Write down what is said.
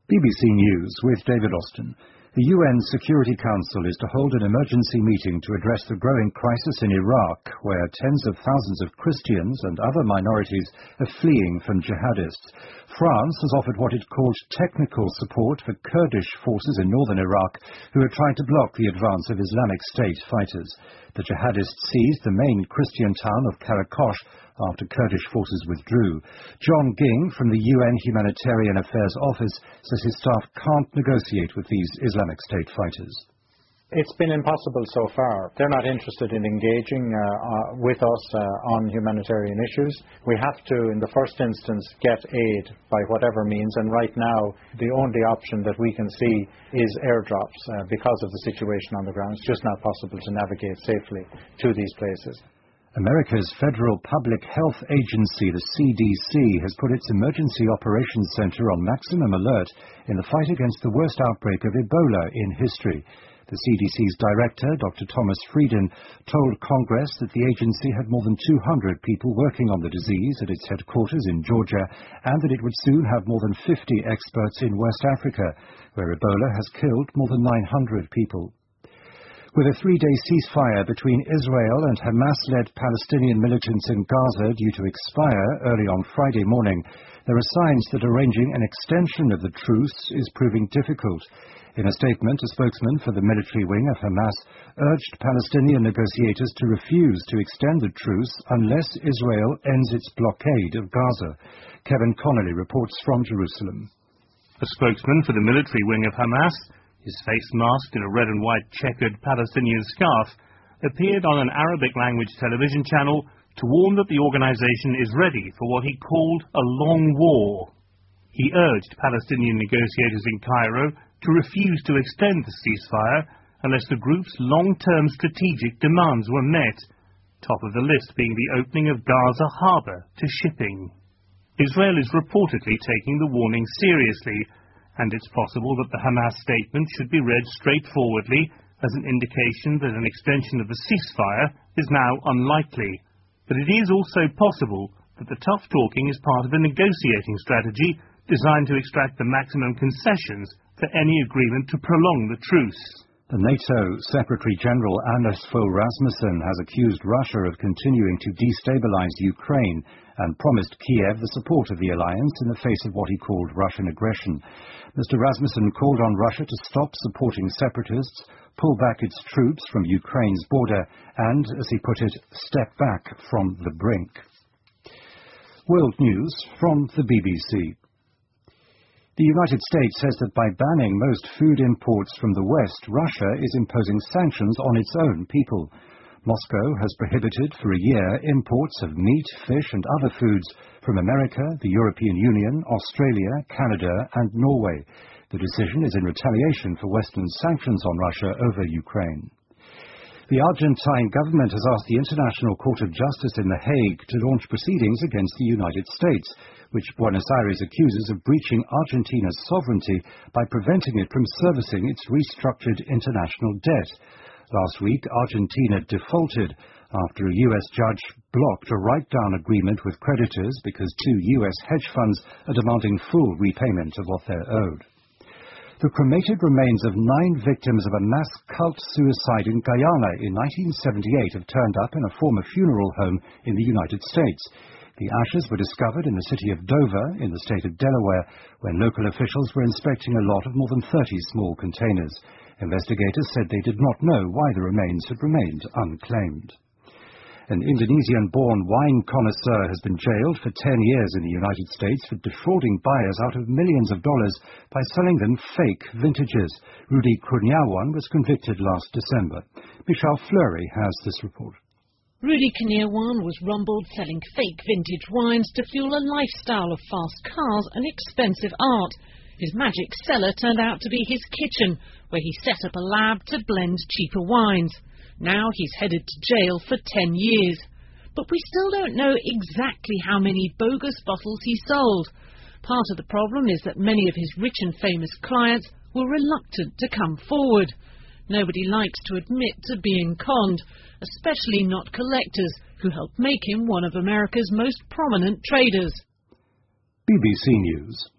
BBC News with David Austin. The UN Security Council is to hold an emergency meeting to address the growing crisis in Iraq, where tens of thousands of Christians and other minorities are fleeing from jihadists. France has offered what it called technical support for Kurdish forces in northern Iraq, who are trying to block the advance of Islamic State fighters. The jihadists seized the main Christian town of Karakosh after Kurdish forces withdrew. John Ging from the UN Humanitarian Affairs Office says his staff can't negotiate with these Islamic State fighters. It's been impossible so far. They're not interested in engaging with us on humanitarian issues. We have to, in the first instance, get aid by whatever means, and right now the only option that we can see is airdrops because of the situation on the ground. It's just not possible to navigate safely to these places. America's Federal Public Health Agency, the CDC, has put its Emergency Operations Center on maximum alert in the fight against the worst outbreak of Ebola in history. The CDC's director, Dr. Thomas Frieden, told Congress that the agency had more than 200 people working on the disease at its headquarters in Georgia, and that it would soon have more than 50 experts in West Africa, where Ebola has killed more than 900 people. With a three-day ceasefire between Israel and Hamas-led Palestinian militants in Gaza due to expire early on Friday morning, there are signs that arranging an extension of the truce is proving difficult. In a statement, a spokesman for the military wing of Hamas urged Palestinian negotiators to refuse to extend the truce unless Israel ends its blockade of Gaza. Kevin Connolly reports from Jerusalem. A spokesman for the military wing of Hamas, his face masked in a red and white checkered Palestinian scarf, appeared on an Arabic-language television channel to warn that the organization is ready for what he called a long war. He urged Palestinian negotiators in Cairo to refuse to extend the ceasefire unless the group's long-term strategic demands were met, top of the list being the opening of Gaza harbour to shipping. Israel is reportedly taking the warning seriously, and it's possible that the Hamas statement should be read straightforwardly as an indication that an extension of the ceasefire is now unlikely. But it is also possible that the tough talking is part of a negotiating strategy designed to extract the maximum concessions for any agreement to prolong the truce. The NATO Secretary-General Anders Fogh Rasmussen has accused Russia of continuing to destabilize Ukraine and promised Kiev the support of the alliance in the face of what he called Russian aggression. Mr. Rasmussen called on Russia to stop supporting separatists, pull back its troops from Ukraine's border, and, as he put it, step back from the brink. World News from the BBC. The United States says that by banning most food imports from the West, Russia is imposing sanctions on its own people. Moscow has prohibited for a year imports of meat, fish and other foods from America, the European Union, Australia, Canada and Norway. The decision is in retaliation for Western sanctions on Russia over Ukraine. The Argentine government has asked the International Court of Justice in The Hague to launch proceedings against the United States, which Buenos Aires accuses of breaching Argentina's sovereignty by preventing it from servicing its restructured international debt. Last week, Argentina defaulted after a U.S. judge blocked a write-down agreement with creditors because two U.S. hedge funds are demanding full repayment of what they're owed. The cremated remains of 9 victims of a mass cult suicide in Guyana in 1978 have turned up in a former funeral home in the United States. The ashes were discovered in the city of Dover, in the state of Delaware, when local officials were inspecting a lot of more than 30 small containers. Investigators said they did not know why the remains had remained unclaimed. An Indonesian-born wine connoisseur has been jailed for 10 years in the United States for defrauding buyers out of millions of dollars by selling them fake vintages. Rudy Kurniawan was convicted last December. Michelle Fleury has this report. Rudy Kurniawan was rumbled selling fake vintage wines to fuel a lifestyle of fast cars and expensive art. His magic cellar turned out to be his kitchen, where he set up a lab to blend cheaper wines. Now he's headed to jail for 10 years. But we still don't know exactly how many bogus bottles he sold. Part of the problem is that many of his rich and famous clients were reluctant to come forward. Nobody likes to admit to being conned, especially not collectors, who helped make him one of America's most prominent traders. BBC News.